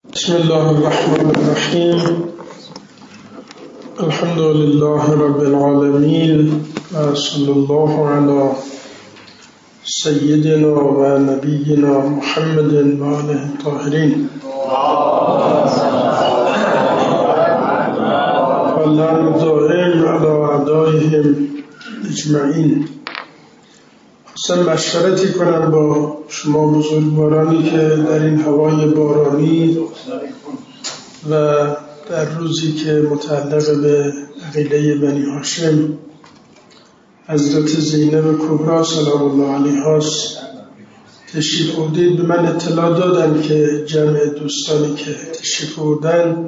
بسم الله الرحمن الرحیم. الحمد لله رب العالمین و صلی الله علی سیدنا و نبینا محمد و آله الطاهرین و لعن دائم علی اعدائهم اجمعین. خواستم مشورتی کنم با شما بزرگوارانی که در این هوای بارانی و در روزی که متعلق به عقیله بنی هاشم حضرت زینب کبری سلام الله علیها تشریف بردید. به من اطلاع دادن که جمع دوستانی که تشریف بردن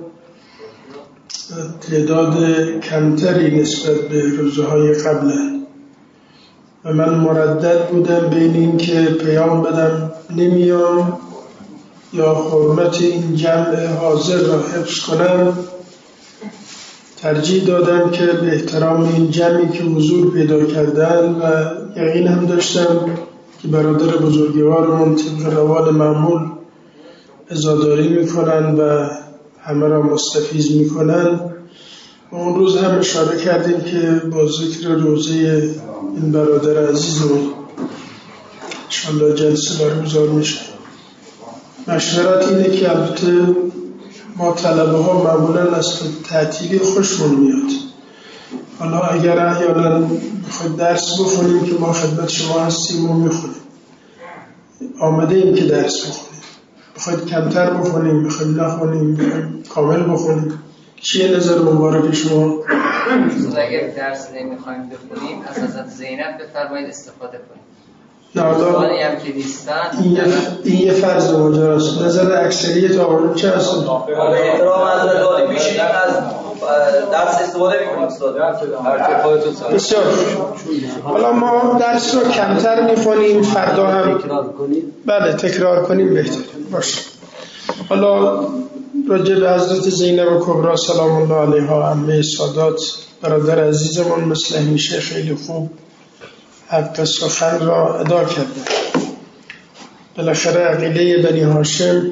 تعداد کمتری نسبت به روزهای قبل و من مردد بودم بین این که پیام بدم نمیام یا حرمت این جمع حاضر را حفظ کنم. ترجیح دادم که به احترام این جمعی که حضور پیدا کردن و یقین هم داشتم که برادر بزرگوارمون طبق روال معمول عزاداری میکنن و همه را مستفیض میکنن. و اون روز هم اشاره کردیم که با ذکر روزه این برادر عزیزمون انشاءالله جلسه برگزار میشه. مشورت اینه که البته ما طلبه ها معمولا از تعطیلی خوشمون میاد. حالا اگر احیانا بخواید درس بخونیم که ما خدمت شما هستیم و میخونیم، آمده ایم که درس بخونیم، بخواید کمتر بخونیم، بخواید نخونیم، کامل بخونیم. چیه نظر مبارک شما؟ اگر درس نمیخوایم بخونیم از حضرت زینب بفرمایید استفاده کنیم. سوالی هم که نیستن این یه فرض ماجراست. نظر اکثریت آقایون چه هست؟ احترام از نداری میشینیم از درس استفاده میکنیم استاد. بسیار. حالا ما درس رو کمتر میخونیم، فردا هم تکرار کنیم بهتر باشه. حالا راجع به حضرت زینب کبری سلام الله علیها عمه سادات برادر عزیزمون مثل همیشه خیلی خوب حق سخن را ادا کردن. بالاخره عقیله بنی هاشم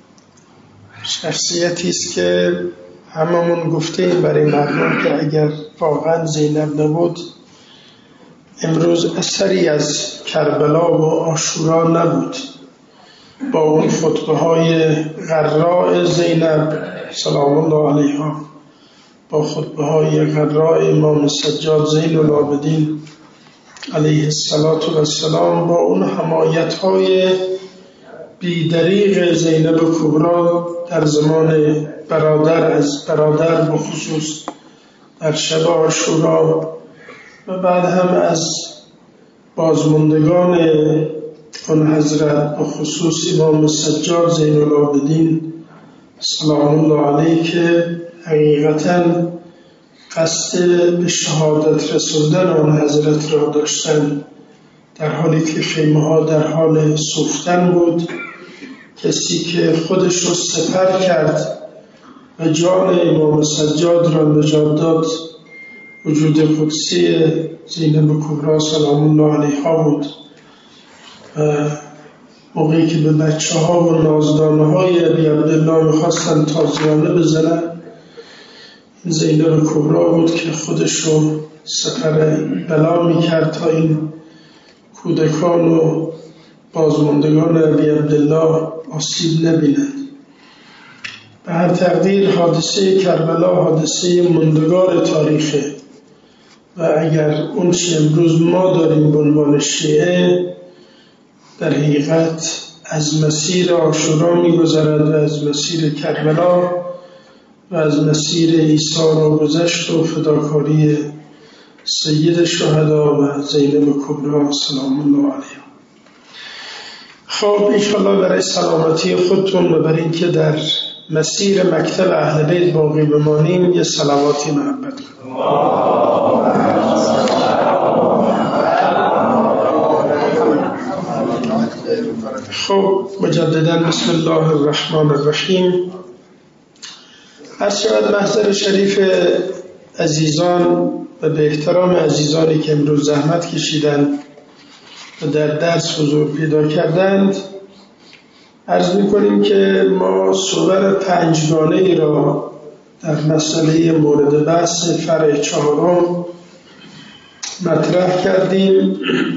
شخصیتی است که هممون گفتیم برای مردم که اگر واقعا زینب نبود امروز اثری از کربلا و عاشورا نبود. با اون خطبه های غراء زینب سلام الله علیها، با خطبه های غراء امام سجاد زین العابدین علیه السلام، با اون حمایت های بیدریغ زینب کبری در زمان برادر از برادر بخصوص در شب عاشورا و بعد هم از بازماندگان اون حضرت بخصوص امام سجاد زین العابدین سلام الله علیه که حقیقتاً قصد به شهادت رسوندن آن حضرت را داشتن، در حالی که خیمه ها در حال سوختن بود. کسی که خودش را سپر کرد و جان امام سجاد را نجات داد وجود قدسی زینب کبری سلام الله علیها بود. موقعی که به بچه ها و نازدانه های ابی عبدالله میخواستن تازیانه بزنن، زینب کبری بود که خودش رو سپر بلا میکرد تا این کودکان و بازماندگان ابی عبدالله آسیب نبینند. به هر تقدیر حادثه کربلا حادثه ماندگار تاریخه و اگر اون چی امروز ما داریم به عنوان شیعه در حقیقت از مسیر عاشورا میگذرد و از مسیر کربلا و از مسیر عیسی را گذشت و فداکاری سید شهدا و زینب کبری سلام الله علیها. خب انشاءالله برای سلامتی خودتون و برای اینکه در مسیر مکتب اهل بیت باقی بمانیم یه صلواتی محبت کنیم. خب مجددا بسم الله الرحمن الرحیم. عرض شود محضر شریف عزیزان و به احترام عزیزانی که امروز زحمت کشیدند و در درس حضور پیدا کردند، عرض می‌کنیم که ما صور پنجگانه ای را در مسئله مورد بحث فرع چهارم مطرح کردیم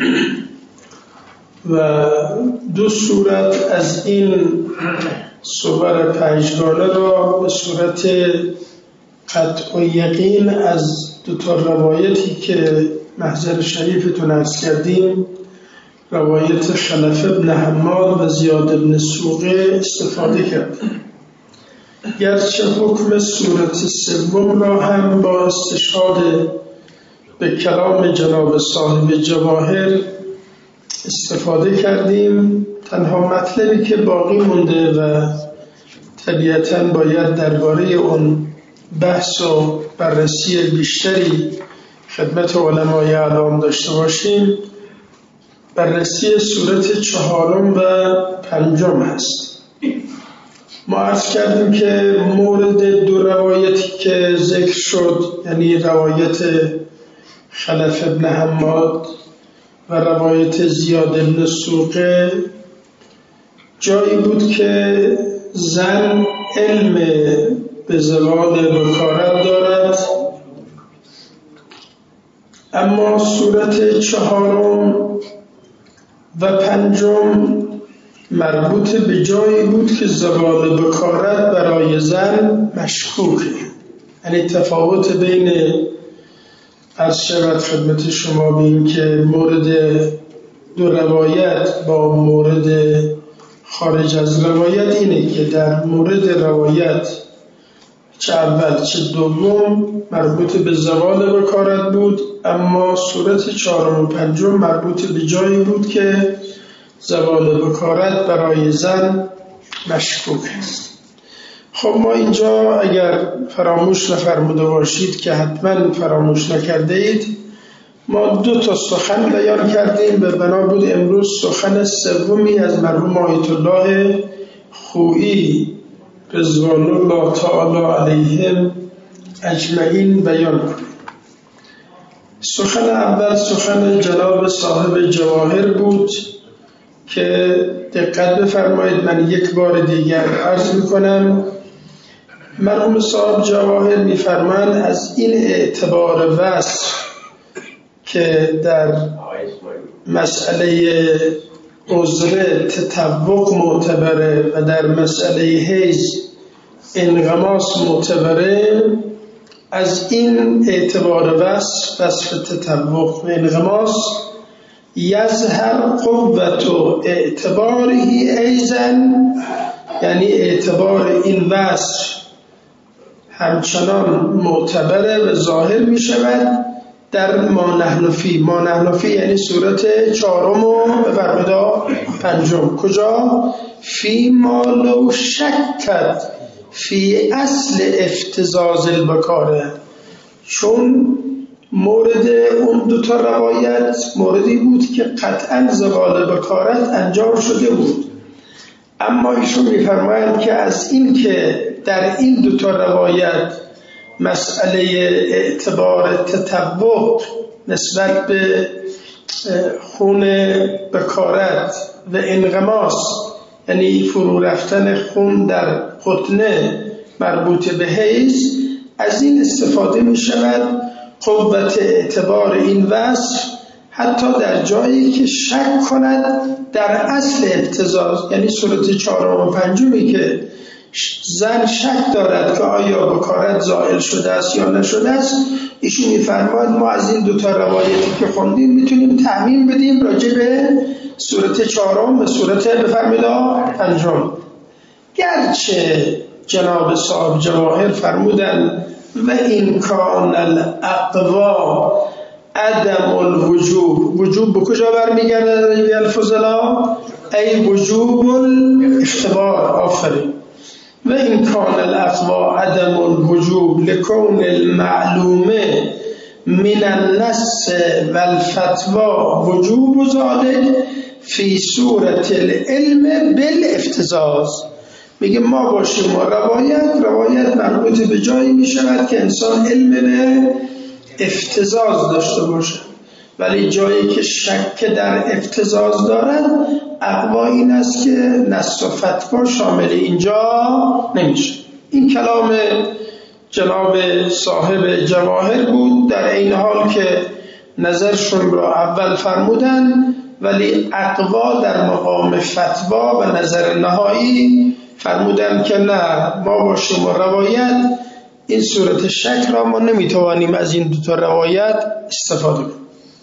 و دو صورت از این صور پنجگانه را به صورت قطع و یقین از دو تا روایتی که محضر شریفتون عرض کردیم، روایت خلف ابن حماد و زیاد بن سوقه استفاده کردیم. گرچه حکم صورت سوم را هم با استشهاد به کلام جناب صاحب جواهر استفاده کردیم، تنها مطلبی که باقی مونده و طبیعتاً باید درباره اون بحث و بررسی بیشتری خدمت علمای اعلام داشته باشیم، بررسی صورت چهارم و پنجم هست. ما عرض کردیم که مورد دو روایتی که ذکر شد، یعنی روایت خلف ابن حماد و روایت زیاد بن سوقه، جایی بود که زن علم به زوال بکارت دارد، اما صورت چهارم و پنجم مربوط به جایی بود که زوال بکارت برای زن مشکوکه. یعنی تفاوت بین عرض شود خدمت شما به این که مورد دو روایت با مورد خارج از روایت اینه که در مورد روایت چه اول چه دوم مربوط به زوال بکارت بود، اما صورت چهارم و پنجم مربوط به جایی بود که زوال بکارت برای زن مشکوک است. خب ما اینجا اگر فراموش نفرموده باشید که حتما فراموش نکرده اید، ما دو تا سخن بیان کردیم و بنا بود امروز سخن سومی از مرحوم آیت الله خویی رضوان الله تعالی علیهم اجمعین بیان کنیم. سخن اول سخن جناب صاحب جواهر بود که دقت بفرمایید، من یک بار دیگر عرض میکنم. مرحوم صاحب جواهر میفرمایند از این اعتبار وصف که در مسئله عذر تطوق معتبره و در مسئله حیض انغماس معتبره، از این اعتبار وصف تطوق و انغماس یظهر قوت و اعتبارهی ایزن، یعنی اعتبار این وصف همچنان معتبره و ظاهر می شود در ما نحن فی یعنی صورت چهارم و پنجم. کجا؟ فی ما لو شکت فی اصل افتزاز البکاره، چون مورد اون دوتا روایت موردی بود که قطعا زوال بکارت انجام شده بود، اما ایشون میفرمایند که از این که در این دوتا روایت مسئله اعتبار تطوق نسبت به خون بکارت و انغماس، یعنی فرو رفتن خون در قطنه مربوط به حیض، از این استفاده می شود قوت اعتبار این وصف حتی در جایی که شک کند در اصل افتزاز، یعنی صورت چهارم و پنجمی که زن شک دارد که آیا بکارت زائل شده است یا نشده است، ایشون می‌فرماید ما از این دوتا روایتی که خوندیم میتونیم تعمیم بدیم راجع به صورت چهارم و صورت بفرمایید پنجم. گرچه جناب صاحب جواهر فرمودن و این کان الاقوا عدم الوجوب، وجوب به کجا برمیگرده در الفضلا؟ ای وجوب الاختبار. آفرین. و این کان الاقوا عدم الوجوب لکون المعلومه من النص و الفتوا وجوب ذلك فی صورت العلم بالافتزاز. میگه ما باشیم و روایت مربوط به جایی میشود که انسان علم به افتزاز داشته باشه، ولی جایی که شک در افتزاز دارد اقوا این است که نص و فتوا شامل اینجا نمیشه. این کلام جناب صاحب جواهر بود، در این حال که نظرشون را اول فرمودن، ولی اقوا در مقام فتوا و نظر نهایی فرمودن که نه، ما باشیم و روایت این صورت شک را ما نمیتوانیم از این دو تا روایت استفاده کنیم.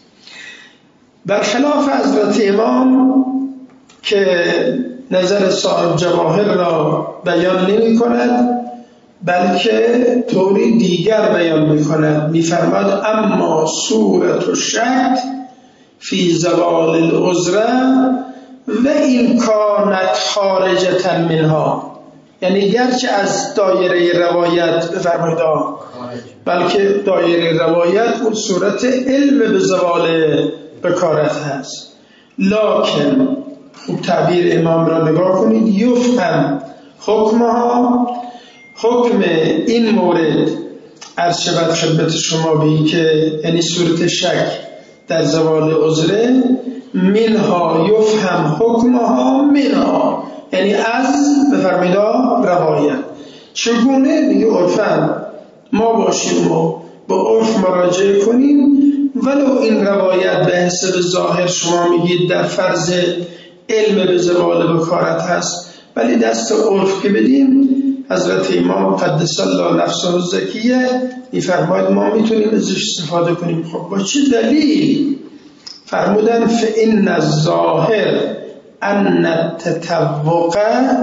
برخلاف حضرت امام که نظر صاحب جواهر را بیان نمی کند، بلکه طوری دیگر بیان می کند. می فرماد اما صورت و شک فی زوال العذره و این کانت خارجة منها، یعنی گرچه از دایره روایت بفرمایید بلکه دایره روایت اون صورت علم به زوال بکارت هست، لکن خوب تعبیر امام را نگاه کنید، یفهم حکمها، حکم این مورد عرض شود خدمت شما به این که یعنی صورت شک در زوال عذره، منها یفهم حکمها منها، یعنی از بفرمایید روایت. چگونه؟ دیگه عرفاً ما باشیم و با عرف مراجعه کنیم، ولو این روایت به حسب ظاهر شما میگید در فرض علم به زوال بکارت هست، ولی دست عرف که بدیم، حضرت امام قدس الله نفسه الزکیه میفرماید ما میتونیم ازش استفاده کنیم. خب با چه دلیل؟ فرمودن فإن الظاهر ان التطوق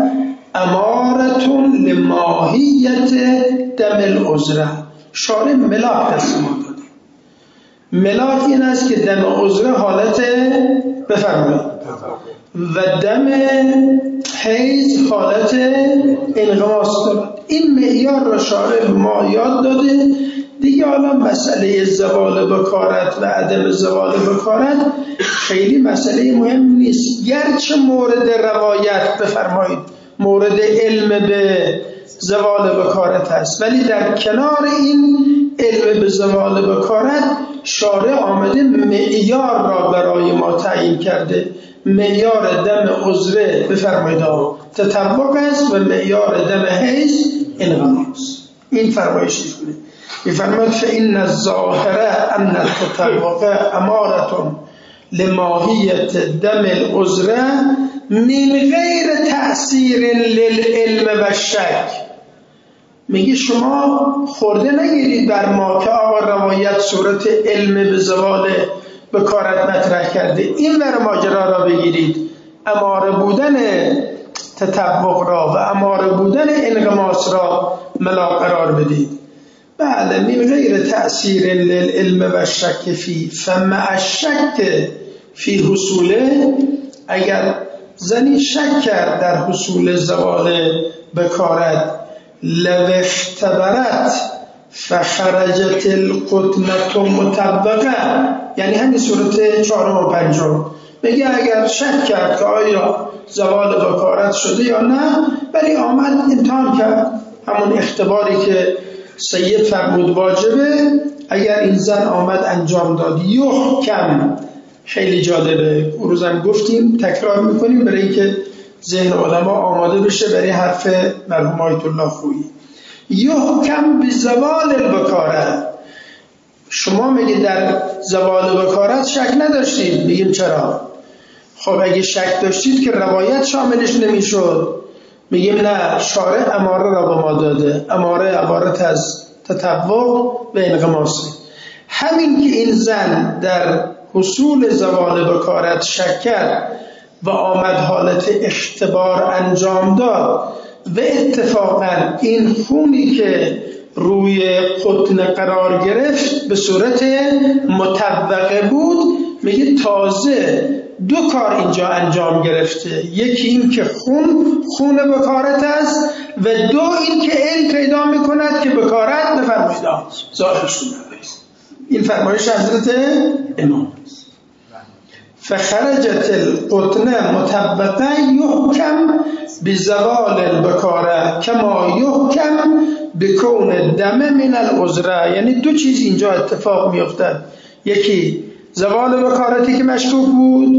امارة لماهیت دم العذره. شارع ملاک دست ما داده. ملاک این است که دم عذره حالت بفرمایید و دم حیض حالت انغماس دارد. این معیار را شارع ما یاد داده. دیگه حالا مسئله زوال بکارت و عدم زوال بکارت خیلی مسئله مهم نیست، گرچه مورد روایت بفرمایید مورد علم به زوال بکارت هست، ولی در کنار این علم به زوال بکارت شارع آمده معیار را برای ما تعیین کرده. معیار دم عذره بفرمایید تطوق است و معیار دم حیض انغماس. این فرمایشش کنید. می‌فرماید فإن الظاهر ان التطوق امارة لماهیت دم العذره من غیر تأثیر للعلم و شک. میگه شما خورده نگیرید بر ما که آقا روایت صورت علم به زوال بکارت مطرح کرده، این ور ماجرا را بگیرید، اماره بودن تطوق را و اماره بودن انغماس را ملا قرار بدید. بله من غیر تأثیر للعلم و شک فی فمع الشک فی حصوله، اگر زنی شک کرد در حصول زوال بکارت، لو اختبرت فخرجت القطنة مطبقه، یعنی همین صورت 4 و 5 میگه اگر شک کرد که آیا زوال بکارت شده یا نه، ولی آمد امتحان کرد، همون اختباری که سید فرمود واجبه، اگر این زن آمد انجام داد یحکم. خیلی جالبه، اون روزم گفتیم تکرار میکنیم برای اینکه ذهن علما آماده بشه برای حرف مرحوم آیت الله خویی. یحکم به زوال البکارت. شما میگید در زوال بکارت شک نداشتید، میگیم چرا؟ خب اگه شک داشتید که روایت شاملش نمیشد. میگیم نه، شارع اماره را به ما داده، اماره عبارت از تطوق و انغماسه. همین که این زن در حصول زوال بکارت شک کرد و آمد حالت اختبار انجام داد و اتفاقا این خونی که روی قطن قرار گرفت به صورت مطبقه بود، میگه تازه 2 کار اینجا انجام گرفته، یکی این که خون بکارت است و 2 این که علم پیدا میکند که بکارت بفرمایید ظاهر شده است. این فرمایش حضرت امام است. فخرجت القطنه مطبقه یحکم بزوال البکاره کما یحکم بکون دم من العذره. یعنی 2 چیز اینجا اتفاق میافتد، یکی زوال بکارتی که مشکوک بود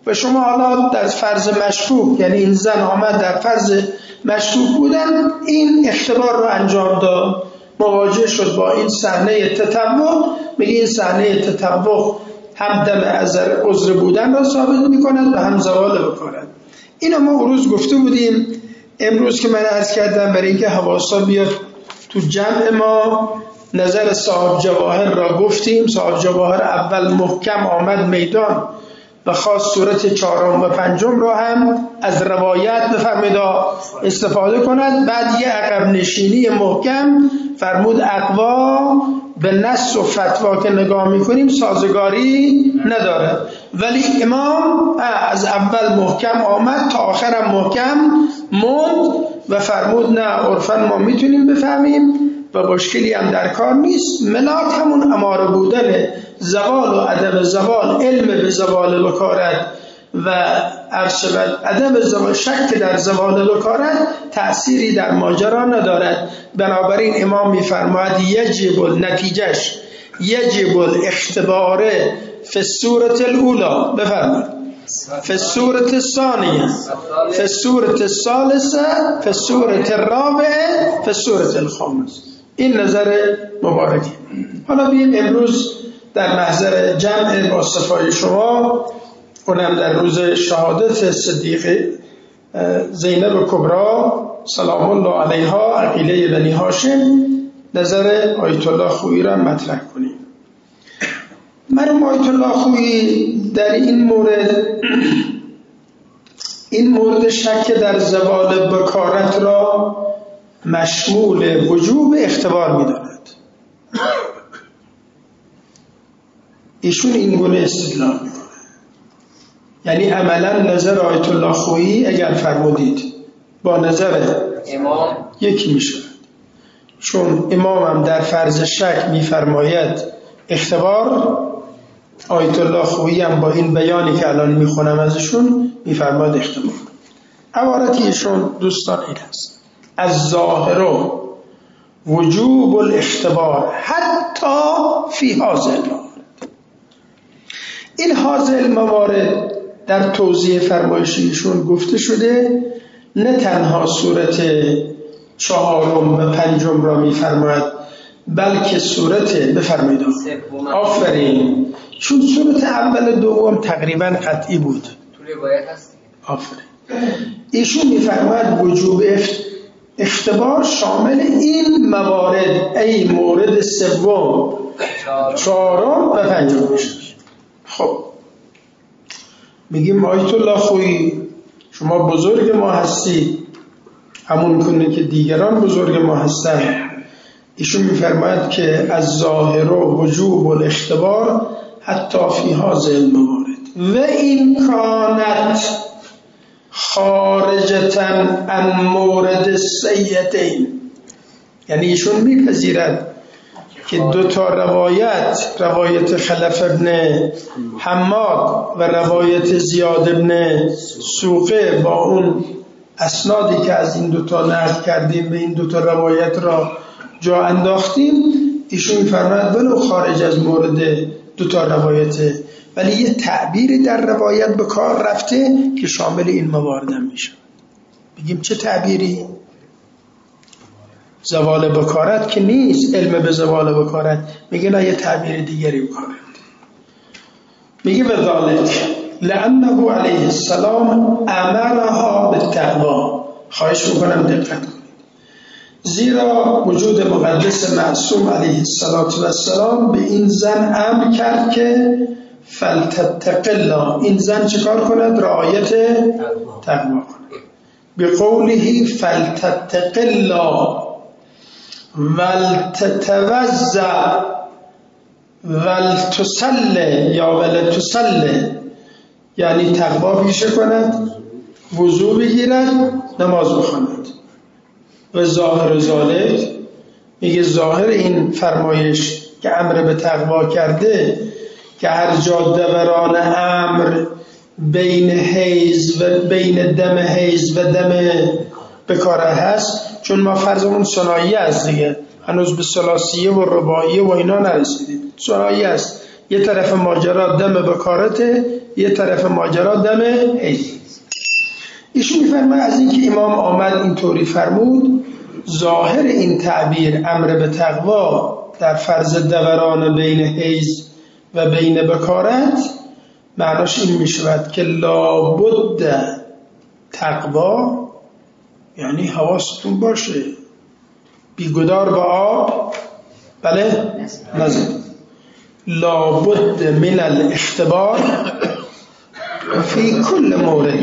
و شما حالا در فرض مشکوک، یعنی این زن آمد در فرض مشکوک بودن، این اختبار رو انجام داد، مواجه شد با این صحنه تطوع، میگه این صحنه تطوع هم دم عذر بودن را ثابت میکند و هم زوال بکارد. اینو ما اون روز گفته بودیم. امروز که من عرض کردم برای اینکه حواسا بیاد تو جمع ما، نظر صاحب جواهر را گفتیم. صاحب جواهر اول محکم آمد میدان و خاص صورت 4 و 5 را هم از روایت بفرمید استفاده کند. بعد یه عقب نشینی محکم فرمود اقوا به نص و فتوا که نگاه میکنیم سازگاری نداره، ولی امام از اول محکم آمد تا آخرم محکم موند و فرمود نه عرفاً ما میتونیم بفهمیم و مشکلی هم در کار نیست. ملاک همون اماره بودن زوال و عدم زوال، علم به زوال بکارت و عدم زوال، شک در زوال بکارت تأثیری در ماجرا ندارد. بنابراین امام میفرماید یجب نتیجهش یجب الاختبار فی الصورة الاولى، بفرمایید فی الصورة الثانیه، فی الصورة الثالثه، فی الصورة الرابعه، فی الصورة الخامسه. این نظر مبارکی. حالا بیم امروز در محضر جمع با صفای شما، اونم در روز شهادت صدیقه زینب کبری سلام الله علیها عقیله بنی هاشم، نظر آیت الله خویی را مطرح کنیم. مرحوم آیت الله خویی در این مورد شک در زوال بکارت را مشمول وجوب اختبار می‌داند. ایشون این گونه استدلال می‌کنه. یعنی عملا نظر آیت الله خویی اگر فرمودید با نظر امام یکی میشه، چون امام هم در فرض شک میفرماید اختبار، آیت الله خویی هم با این بیانی که الان میخونم ازشون میفرماید اختبار. عبارتی ایشون دوستان این هست: از ظاهر وجوب الاختبار حتی فی هذه الموارد. این هذه الموارد در توضیح فرمایشیشون گفته شده، نه تنها صورت 4 و 5 را میفرماید، بلکه صورت بفرمایید آفرین، چون صورت اول دوم تقریبا قطعی بود تو روایت هست. آفرین. ایشون میفرماید وجوب اختبار شامل این موارد، ای مورد 3، 4 و 5 میشه. خب میگیم آیت الله خویی شما بزرگ ما هستی، همون کنه که دیگران بزرگ ما هستن. ایشون میفرماید که از ظاهر و وجوب الاختبار حتی فی هذه الموارد و این کانت خارجتا عن مورد السیدین. یعنی ایشون میپذیرد که 2 روایت خلف ابن حماد و روایت زیاد ابن سوقه با اون اسنادی که از این 2 نقل کردیم به این 2 روایت را جا انداختیم، ایشون می‌فرماید ولو خارج از مورد 2 روایته، ولی یه تعبیری در روایت به کار رفته که شامل این موارد هم میشه. بگیم چه تعبیری؟ زوال بکارت که نیست، علم به زوال بکارت، میگه نه یه تعبیر دیگری بکارت. میگه بذالک لانه علیه السلام امرها بالتقوا. خواهش میکنم دقت کنید، زیرا وجود مقدس معصوم علیه السلام به این زن امر کرد که فلتتق الله، این زن چکار کند؟ رعایت تقوا کند. به قوله فلتتق الله ولتتوضع ولتصلی یا ولتصلی، یعنی تقوا پیشه کند، وضو بگیرد، نماز بخواند. و ظاهر ذالک، میگه ظاهر این فرمایش که امر به تقوا کرده که هر جا دوران امر بین حیض و بین دم حیض و دم بکاره هست، چون ما فرضمون ثنایی است دیگه، هنوز به ثلاثیه و رباعیه و اینا نرسیدیم. ثنایی است، یه طرف ماجرا دم بکارته، یه طرف ماجرا دم حیض. ایشون میفرماید از اینکه امام آمد اینطوری فرمود، ظاهر این تعبیر امر به تقوا در فرض دوران بین حیض و بین بکارت معناش این میشود که لابد تقوا یعنی حواستون باشه بیگدار به آب بله نزد، لابد من الاختبار فی کل مورد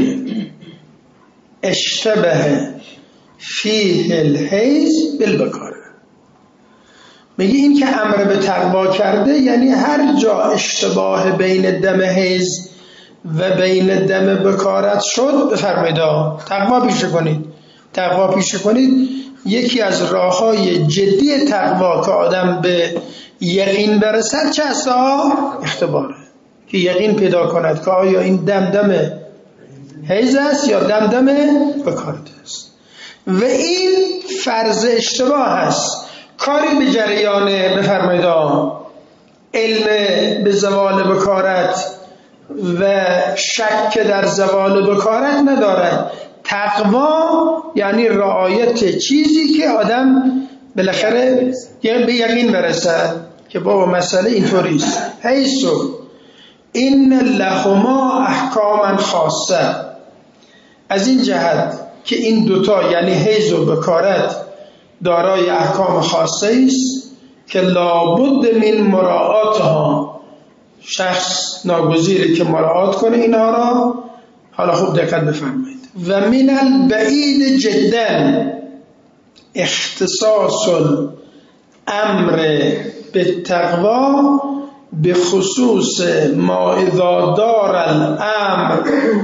اشتبه فیه الحیض بالبکاره. میگه این که امر به تقوا کرده یعنی هر جا اشتباه بین دم حیض و بین دم بکارت شد بفرمایید تقوا پیشه کنید. تقوا پیشه کنید یکی از راههای جدی تقوا که آدم به یقین برسد چه است؟ اختباره، که یقین پیدا کند که آیا این دم حیض است یا دم بکارت است. و این فرض اشتباه است، کاری به جریان بفرمایید علم به زوال بکارت و شک در زوال بکارت ندارد. تقوا یعنی رعایت چیزی که آدم بالاخره به یقین برسد که بابا مسئله اینطوری است. حیثو این لهما احکاما خاصه، از این جهت که این دوتا یعنی حیض و بکارت دارای احکام خاصه است که لابد من مراعاتها، شخص ناگزیره که مراعات کنه اینها را. حالا خوب دقت بفرمایید. و من البعید جدا اختصاص الامر بالتقوا به خصوص ما اذا دار الامر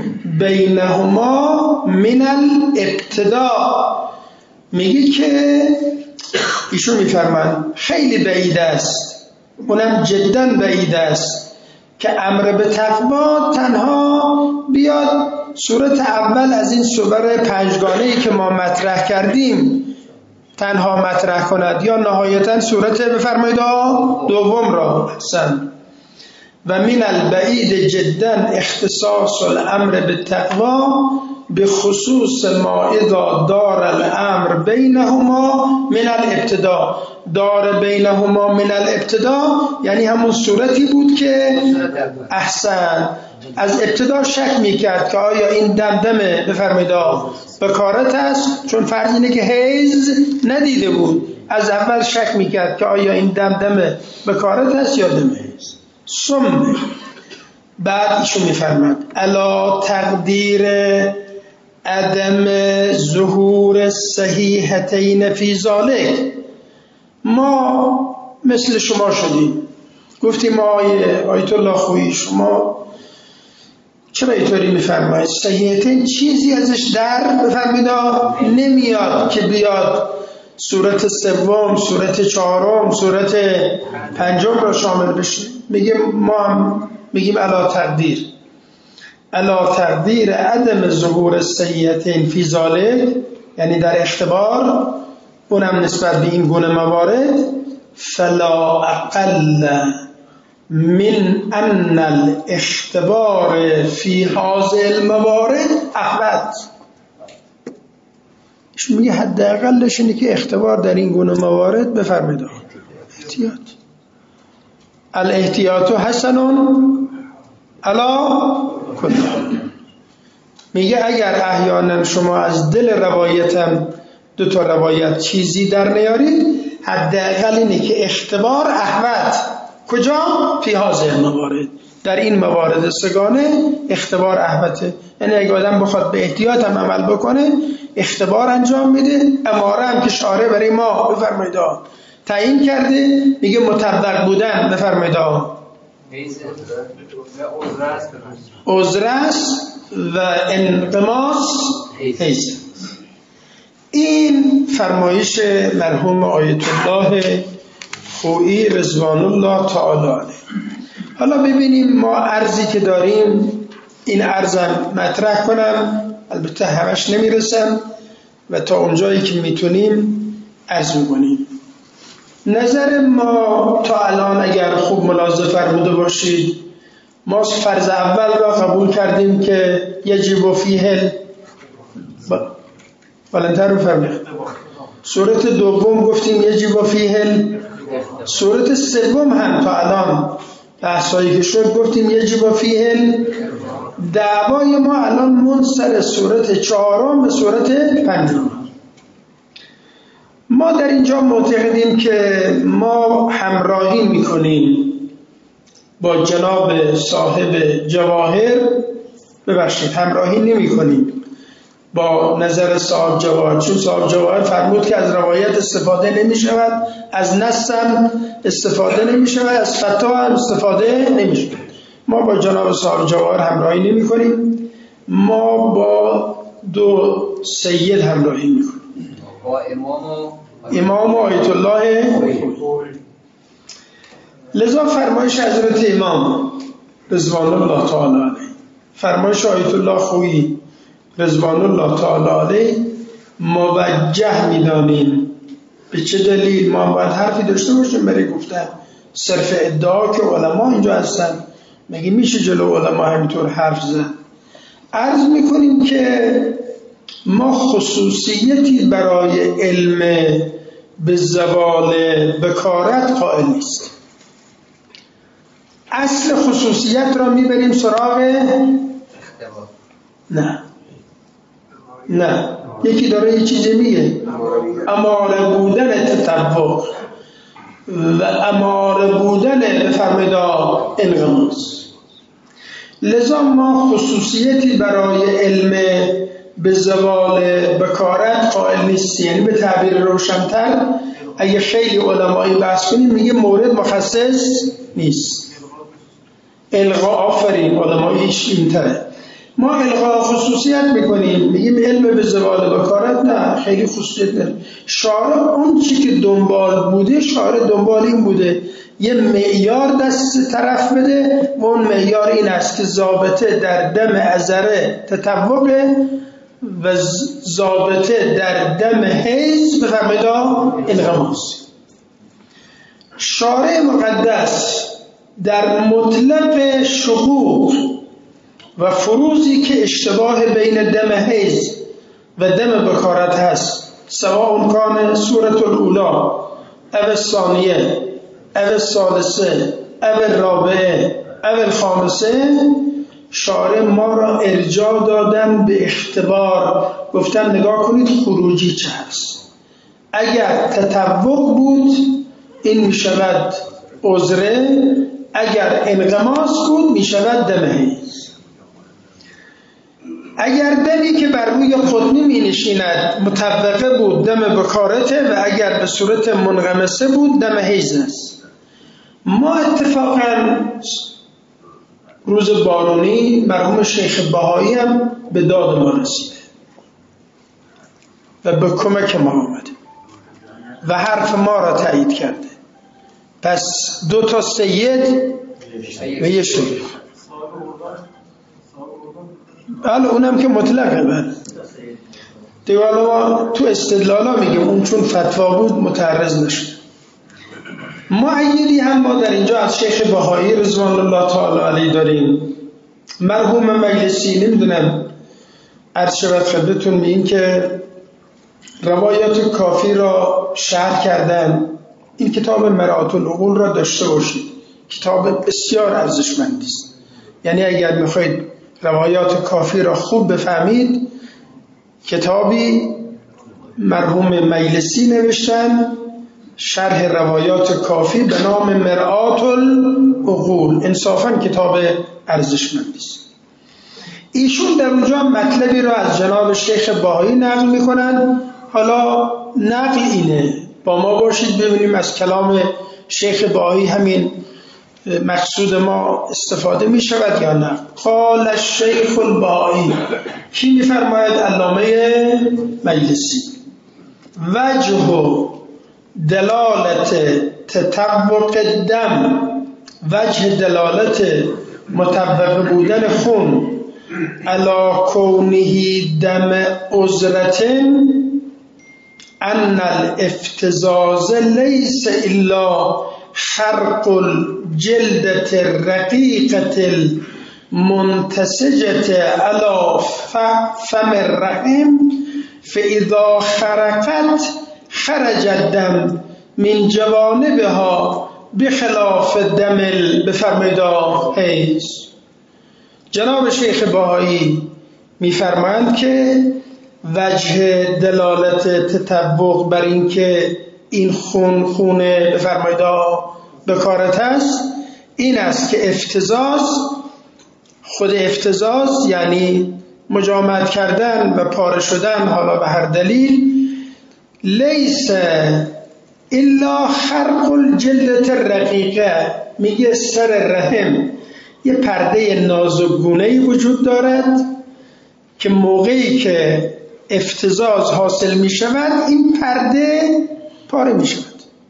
بینهما من الابتداء. میگه که ایشون میفرمان خیلی بعید است، اونم جدا بعید است که امر به تقوا تنها بیاد صورت اول از این صور پنجگانه‌ای که ما مطرح کردیم تنها مطرح کند یا نهایتا صورت بفرمایید دوم را. حسن. و من البعید جدا اختصاص الامر بالتقوا به خصوص ما اذا دار الامر بینهما من الابتدا. دار بینهما من الابتدا یعنی همون صورتی بود که احسن از ابتدا شک میکرد که آیا این دمدمه بفرمایید بکارت است، چون فرض اینه که حیض ندیده بود، از اول شک میکرد که آیا این دمدمه بکارت است یا دم حیض. ثم بعد ایشون میفرماد الا تقدیر عدم ظهور صحیحتین فی ذالک. ما مثل شما شدیم، گفتیم آیت الله خویی شما چرا اینطوری میفرمایید؟ صحیحتین چیزی ازش در بفرمایید نمیاد که بیاد صورت سوم، صورت چهارم، صورت پنجم را شامل بشه. ما هم میگیم الا تقدیر عدم ظهور صحیحتین فی ذالک، یعنی در اختبار، اونم نسبت به این گونه موارد. فلا اقل من ان الاختبار فی هذه الموارد احوط. میگه حداقلش اینه که اختبار در این گونه موارد بفرمایید احتیاط. الاحتیاط حسن علی کل. میگه اگر احیانا شما از دل روایتم دو تا روایت چیزی در نیارید، حداقل اینه که اختبار احوط. کجا؟ فی هذه الموارد، در این موارد سگانه اختبار احوطه. یعنی اگه آدم بخواد به احتیاط هم عمل بکنه اختبار انجام میده. اماره هم که شارع برای ما بفرمایید تعیین کرده، میگه مطبق بودن بفرمایید عذر است و انقماص حیض. این فرمایش مرحوم آیت الله خویی رضوان الله تعالی علیه. حالا ببینیم ما عرضی که داریم، این عرضم مطرح کنم، البته همش نمیرسم و تا اونجایی که میتونیم عرض میکنیم. نظر ما تا الان اگر خوب ملاحظه فرموده باشید ما فرض اول را قبول کردیم که یجب فیه بلندتر رو فرمید. صورت دوم گفتیم یجب فیه. صورت سوم هم تا الان بحثایی که شد گفتیم یجب فیه. دعوای ما الان منصر صورت چهارم به صورت پنجم. ما در اینجا معتقدیم که ما همراهی میکنیم با جناب صاحب جواهر، ببخشید همراهی نمی کنیم با نظر صاحب جواهر، چون صاحب جواهر فرمود که از روایت استفاده نمی شود، از نص هم استفاده نمی شود، از فتا هم استفاده نمی شود. ما با جناب صاحب جواهر همراهی نمی کنیم، ما با دو سید همراهی می کنیم، با امام آیت الله. لذا فرمایش حضرت امام رضوان الله تعالی علیه، فرمایش آیت الله خویی رضوان الله تعالی علیه موجه می‌دانیم. به چه دلیل؟ ما باید حرفی داشته باشیم برای گفتن صرف ادعا که علما اینجا هستن، مگه میشه جلو علما همینطور حرف زد؟ عرض میکنیم که ما خصوصیتی برای علم به زوال بکارت قائل نیست. اصل خصوصیت را میبریم سراغ نه یکی داره یه چیزی میگه اماره بودن تطبق و اماره بودن بفرمایید انغماس. لذا ما خصوصیتی برای علم به زوال بکارت قائل نیستیم. یعنی به تعبیر روشن‌تر اگه خیلی علمایی بحث کنیم میگه مورد مخصص نیست. الغا آفرین علماییش اینطوره. ما الغا خصوصیت میکنیم میگیم علم به زوال بکارت نه خیلی خصوصیت نه. شارع اون چی که دنبال بوده، شارع دنبال این بوده یه معیار دست طرف بده و اون معیار این است که ضابطه در دم عذره تطوقه و ضابطه در دم حیض بفرمایید انغماس. شارع مقدس در مطلق شقوق و فروزی که اشتباه بین دم حیض و دم بکارت هست، سواء کان سورة الاولا او الثانیه او الثالثه او الرابعه او الخامسه، شارع ما را ارجاع دادن به اختبار، گفتن نگاه کنید خروجی چه هست. اگر تطوق بود این می شود عذره، اگر انغماس بود می شود دم حیض. اگر دمی که بر روی قطنی می نشیند مطبقه بود دم بکارته و اگر به صورت منغمسه بود دم حیض است. ما اتفاقا روز بارونی مرحوم شیخ بهایی هم به داد ما رسیده و به کمک ما آمده و حرف ما را تایید کرده. پس 2 سید و یه شیخ، بله اونم که مطلقه. بله دیگه ما تو استدلالا میگیم اون چون فتوا بود متعرض نشد. معیدی هم ما در اینجا از شیخ بهایی رضوان الله تعالی علیه داریم. مرحوم مجلسی نمیدونم عرض شود خدمتتون میگیم که روایات کافی را شرح کردن. این کتاب مرآت العقول را داشته باشید، کتاب بسیار ارزشمندی است. یعنی اگر میخواید روایات کافی را خوب بفهمید، کتابی مرحوم مجلسی نوشتن شرح روایات کافی به نام مرآت العقول. انصافاً کتاب ارزشمندی است. ایشون در اونجا مطلبی را از جناب شیخ بهایی نقل میکنن. حالا نقل اینه، با ما باشید ببینیم از کلام شیخ بهایی همین مقصود ما استفاده می شود یا نه. قال الشیخ البهایی، کی می فرماید؟ علامه مجلسی. وجه دلالت تطبق دم، وجه دلالت مطبق بودن خون علی کونه دم عذرتن ان الافتزاز لیس الا خرق الجلدة الرقيقة المنتسجة على فم الرحم فإذا خرقت خرج الدم من جوانبها بخلاف الدم بفرمایید حیض. جناب شیخ بهایی میفرمایند که وجه دلالت تطبق بر این که این خون بفرمایید بکارت است این است که افتزاز، خود افتزاز یعنی مجامعت کردن و پاره شدن حالا به هر دلیل، لیس الا خرق الجلدة الرقیقه، میگه سر رحم یه پرده نازکگونه‌ای وجود دارد که موقعی که افتزاز حاصل می شود این پرده پاره می شود.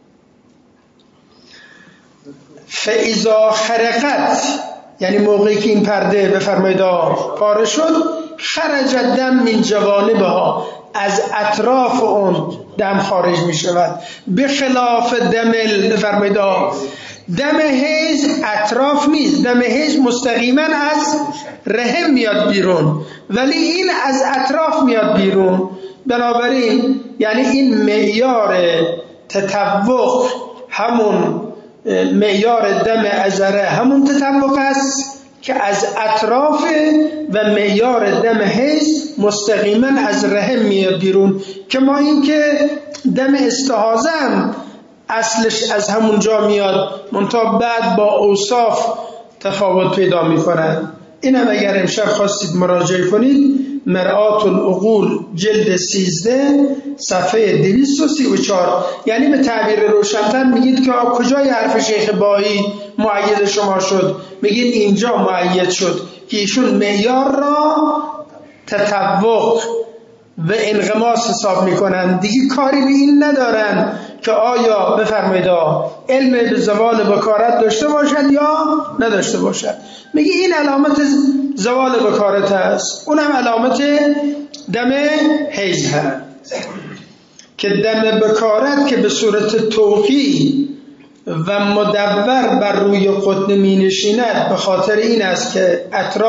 فاذا خرقت یعنی موقعی که این پرده بفرمایید پاره شد، خرج الدم من جوانبها، از اطراف اون دم خارج می شود. به خلاف دم بفرمایید دم حیض اطراف نیست، دم حیض مستقیما از رحم میاد بیرون ولی این از اطراف میاد بیرون. بنابراین یعنی این معیار تطوق همون معیار دم ازره همون تطوق است که از اطراف و معیار دم حیض مستقیما از رحم میاد بیرون. که ما این که دم استحاضه هم اصلش از همون جا میاد منتها بعد با اوصاف تفاوت پیدا میکنن. اینم اگر امشب خواستید مراجعه کنید مرآت العقول جلد 13 صفحه 234. یعنی به تعبیر روشن‌تر میگید که کجای حرف شیخ بهایی مؤید شما شد؟ میگید اینجا مؤید شد که ایشون معیار را تطوق و انغماس حساب میکنن، دیگه کاری به این ندارن که آیا بفرمایید علم به زوال بکارت داشته باشد یا نداشته باشد. میگه این علامت زوال بکارت است، اونم علامت دم حیض هست که دم بکارت که به صورت توقی و مدور بر روی قطن می نشیند به خاطر این است که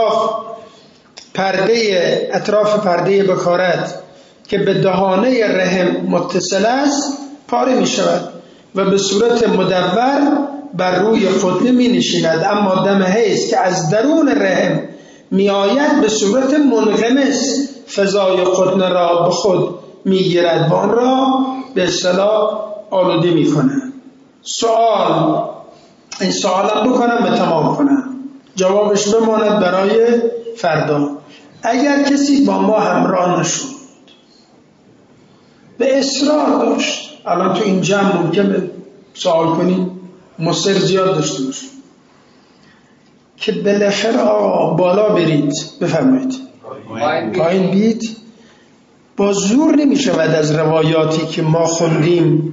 اطراف پرده بکارت که به دهانه رحم متصل است پاره می شود و به صورت مدور بر روی قطن می نشیند. اما دم حیض که از درون رحم می آید به صورت منغمس فضای قطن را به خود می گیرد و آن را به اصطلاح آلوده می کند. این سوالم بکنم و تمام کنم، جوابش بماند برای فردا. اگر کسی با ما همراه نشد به اصرار داشت، الان تو این جمع ممکنه سوال کنید مصر زیاد داشته باشید که بالاخره بالا برید بفرمایید پایین بید، با زور نمی شود از روایاتی که ما خوندیم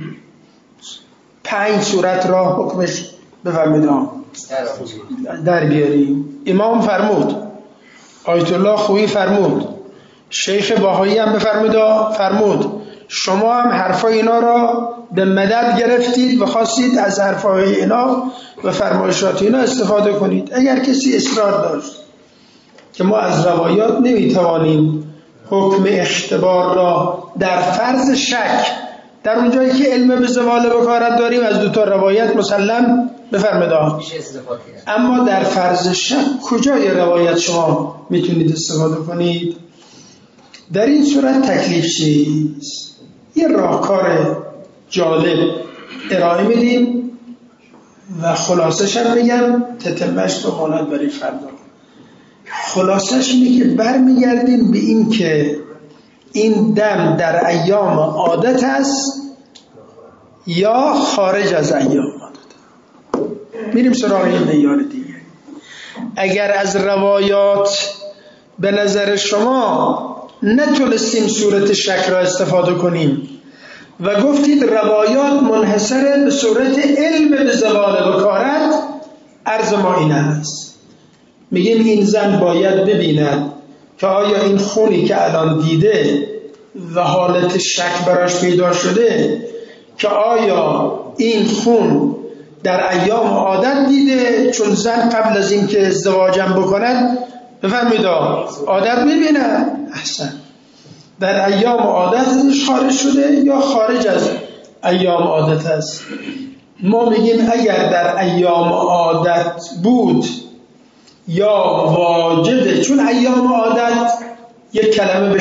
5 صورت را حکمش بفرمایید در بیاریم. امام فرمود، آیت الله خویی فرمود، شیخ بهایی هم فرمود، شما هم حرفای اینا را به مدد گرفتید و خواستید از حرفای اینا و فرمایشات اینا استفاده کنید. اگر کسی اصرار داشت که ما از روایات نمیتوانیم حکم اختبار را در فرض شک، در اونجایی که علم به زوال بکارت داریم از 2 روایت مسلم بفرمایید، اما در فرض شک کجای روایت شما میتونید استفاده کنید؟ در این صورت تکلیف چیست؟ یه راهکار جالب ارائه میدیم و خلاصش هم میگم، تتمش بماند برای فردا. خلاصش اینه که برمیگردیم به این که این دم در ایام عادت است یا خارج از ایام عادت. میریم سراغ این معیار دیگه. اگر از روایات به نظر شما نتونستیم صورت شک را استفاده کنیم و گفتید روایات منحصر به صورت علم به زوال بکارت، عرض ما این است، میگیم این زن باید ببیند که آیا این خونی که الان دیده و حالت شک براش پیدا شده که آیا این خون در ایام عادت دیده، چون زن قبل از این که ازدواجم بکند بفرمایید عادت میبینه. احسن، در ایام عادت ازش خارج شده یا خارج از ایام عادت است. ما میگیم اگر در ایام عادت بود یا واجبه، چون ایام عادت یک کلمه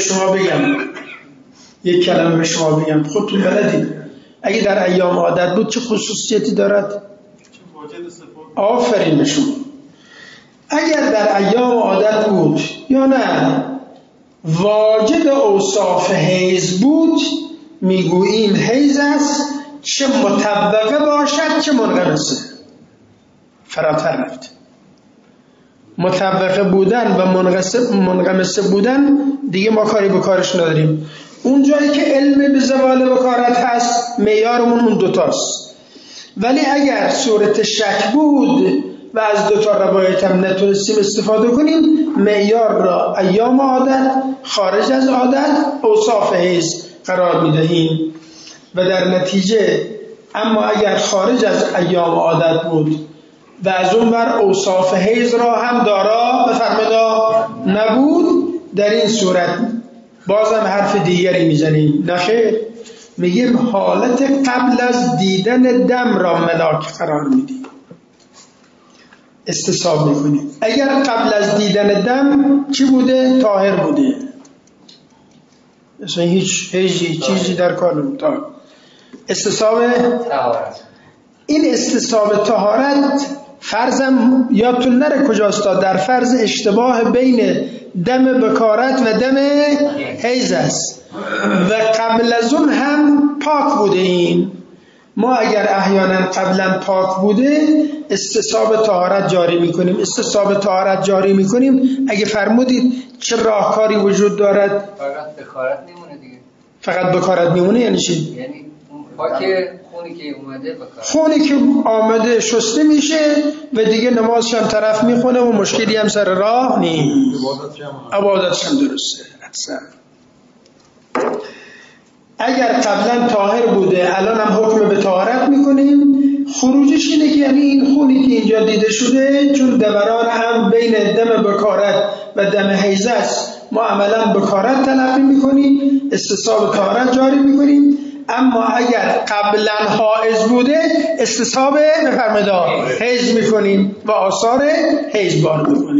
به شما بگم خودتون بلدید. اگه در ایام عادت بود چه خصوصیتی دارد؟ آفرین به شما. اگر در ایام عادت بود یا نه واجد اوصاف حیض بود، میگوییم حیض است، چه مطبقه باشد چه منغمسه. فراتر رفت. مطبقه بودن و منغمسه بودن دیگه ما کاری به کارش نداریم. اون جایی که علم به زوال بکارت هست معیارمون اون دوتاست. ولی اگر صورت شک بود و از دوتا روایت هم نتونستیم استفاده کنیم، معیار را ایام عادت، خارج از عادت، اوصاف حیض قرار میدهیم و در نتیجه اما اگر خارج از ایام عادت بود و از اون بر اوصاف حیض را هم دارا بفرمایید نبود، در این صورت بازم حرف دیگری میزنیم. نخیر، میگیم حالت قبل از دیدن دم را ملاک قرار میدیم، استصحاب میکنیم. اگر قبل از دیدن دم چی بوده؟ طاهر بوده، مثلا هیچ چیزی در کار نبود. استصحاب طهارت. این استصحاب طهارت فرضم یادتون نره کجاست، در فرض اشتباه بین دم بکارت و دم حیض است و قبل از اون هم پاک بوده. این ما اگر احیانا قبلا پاک بوده استصحاب طهارت جاری میکنیم. استصحاب طهارت جاری میکنیم اگه فرمودید چه راهکاری وجود دارد؟ فقط بکارت میمونه دیگه. فقط بکارت میمونه یعنی چی؟ یعنی پاک خونی که اومده بکارت، خونی که آمده شسته میشه و دیگه نمازش هم طرف میخونه و مشکلی هم سر راه نیست، عبادتش هم درسته. اگر قبلا طاهر بوده الان هم حکم به طهارت میکنیم. خروجش اینه که یعنی این خونی که اینجا دیده شده چون دوران هم بین دم بکارت و دم حیض است، ما عملا بکارت تلقی میکنیم، استصحاب طهارت جاری میکنیم. اما اگر قبلا حائض بوده استصحاب بفرمایید حیض میکنیم و آثار حیض بار میکنیم.